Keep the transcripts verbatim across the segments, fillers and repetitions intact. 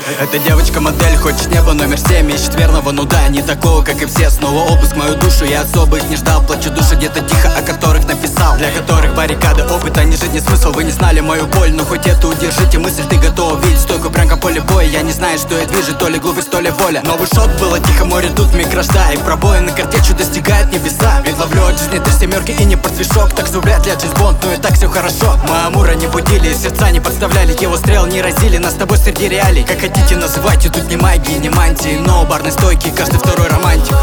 Эта девочка-модель хочет небо номер семь, ищет верного, ну да, не такого, как и все. Снова обыск мою душу, я особо их не ждал. Плачу души где-то тихо, о которых написал. Для которых баррикады, опыт, а не жизнь, не смысл. Вы не знали мою боль, но хоть это удержите мысль. Ты готова видеть стойку прям как поле боя. Я не знаю, что я движет, то ли глупость, то ли воля. Новый шок было тихо, море тут микрожда. И пробои на картечу достигают небеса. Ведь ловлю от жизни три семерки и не подсвишок. Так что вряд ли от Джеймс Бонд, но и так все хорошо. Мы Амура не будили, сердца не подставляли. Его стрел не разили, нас с тобой среди реалий. Как хотите называйте, тут не магии, не мантии, но барной стойки, каждый второй романтик.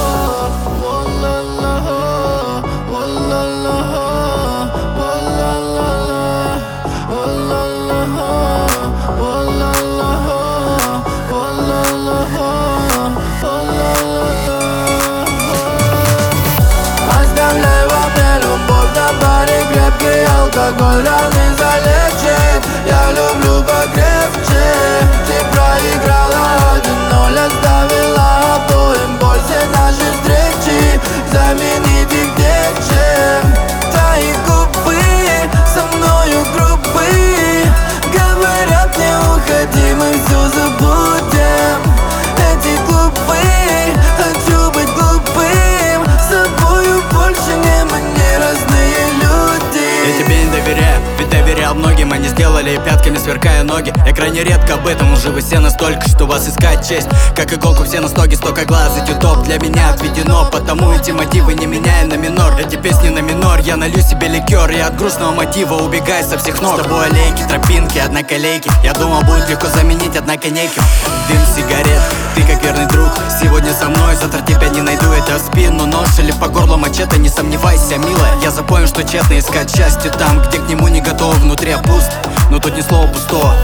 Оставляй во мне любовь на баре, крепкий алкоголь раны залечит. Я люблю покрепче. Ты проиграла один ноль, оставила обоим боль. Все наши встречи заменить их нечем. Твои губы со мною грубые, говорят не уходи, мы все забудем. Эти глупые, хочу быть глупым. С собою больше не мы, не разные люди. Я тебе не доверяю, ведь доверял многим. Они сделали пятками, сверкая ноги. Я крайне редко об этом, уже вы все настолько, что вас искать честь. Как иголку все на стоге, столько глаз, эти топ для меня отведено. Потому эти мотивы не меняем на минор. Эти песни на минор, я налью себе ликер. И от грустного мотива убегай со всех ног. С тобой аллейки, тропинки, одноколейки. Я думал, будет легко заменить, однако неким. Дым сигарет, ты как верный друг. Сегодня со мной, завтра тебя не найду. Это в спину нож или по горлу мачете. Не сомневайся, милая, я запомню, что честно искать счастье там, где к нему не готов. Внутри пуст, но тут ни слова пустого.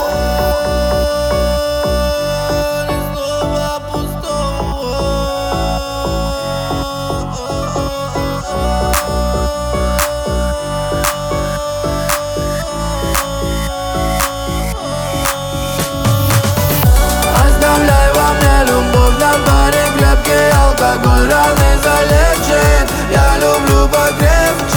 Оставляй во мне любовь на баре, крепкий алкоголь раны залечит. Я люблю покрепче.